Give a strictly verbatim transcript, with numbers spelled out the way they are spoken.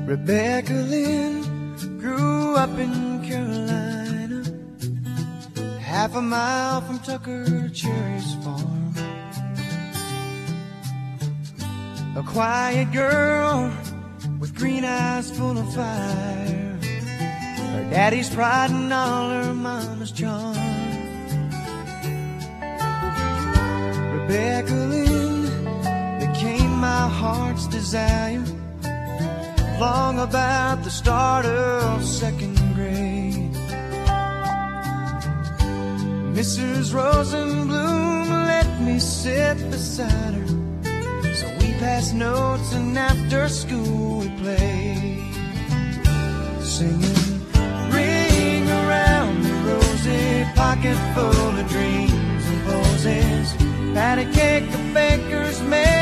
Rebecca Lynn grew up in Carolina, half a mile from Tucker Cherry's farm. A quiet girl with green eyes full of fire, her daddy's pride and all her mama's charm. Rebecca Lynn became my heart's desire long about the start of second grade. Missus Rosenblum let me sit beside her, so we passed notes and after school we played, singing ring around the rosy, pocket full of dreams and posies, patty cake the baker's made,